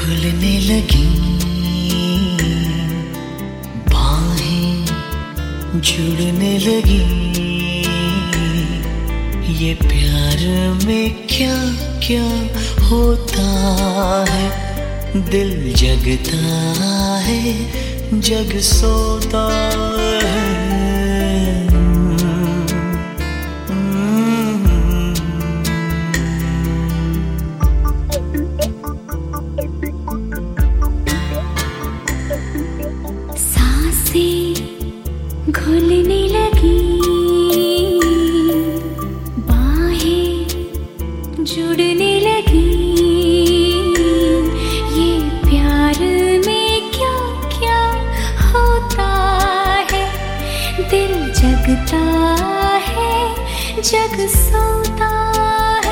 खुलने लगी, बाहें जुड़ने लगी। ये प्यार में क्या क्या होता है, दिल जगता है, जग सोता है। घुलने लगी, बाहें जुड़ने लगी। ये प्यार में क्या क्या होता है, दिल जगता है, जग सोता है।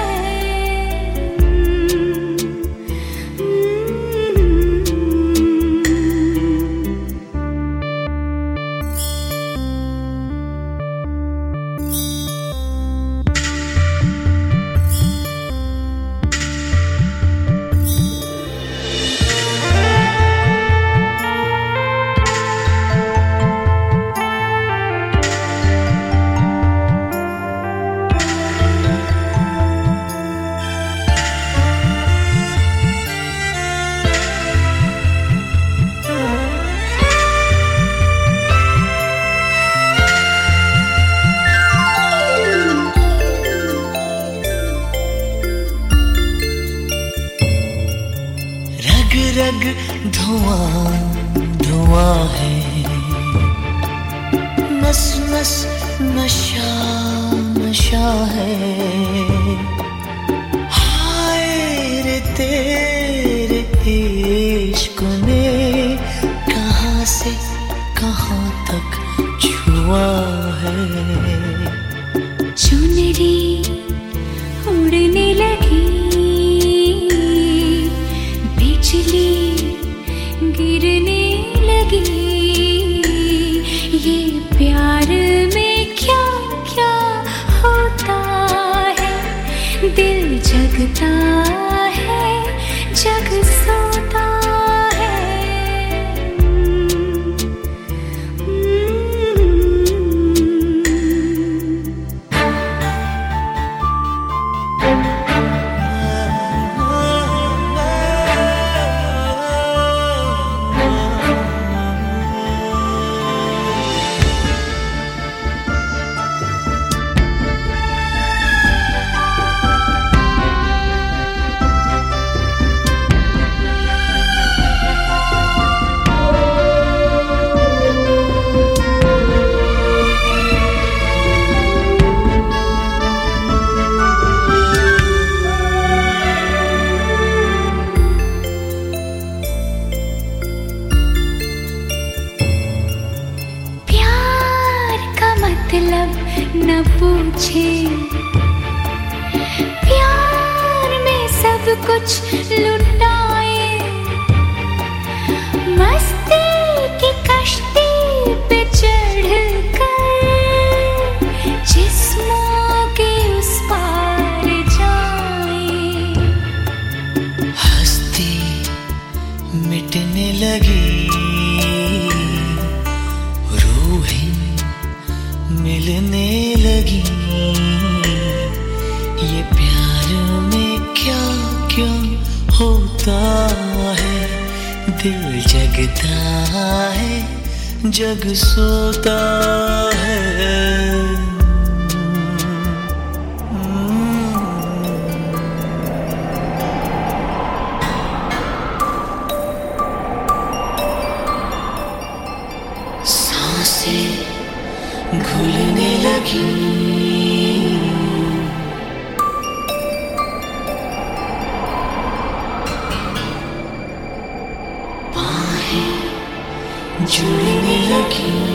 रग धुआं धुआं है, नस नस नशा नशा है। हाय रे तेरे इश्क ने कहाँ से कहाँ तक छुआ है। चुनरी उड़ने लगी, बिजली गिरने लगी। ये प्यार में क्या क्या होता है, दिल जगता है, जग सोता है। मतलब न पूछे, प्यार में सब कुछ लुटाए। मस्ती की कश्ती पे चढ़कर जिस्मों के उस पार जाए। हस्ती मिटने लगी, मिलने लगी। ये प्यार में क्या क्या होता है, दिल जगता है, जग सोता है। सांसें घुलने लगी, बाहें जुड़ने लगी।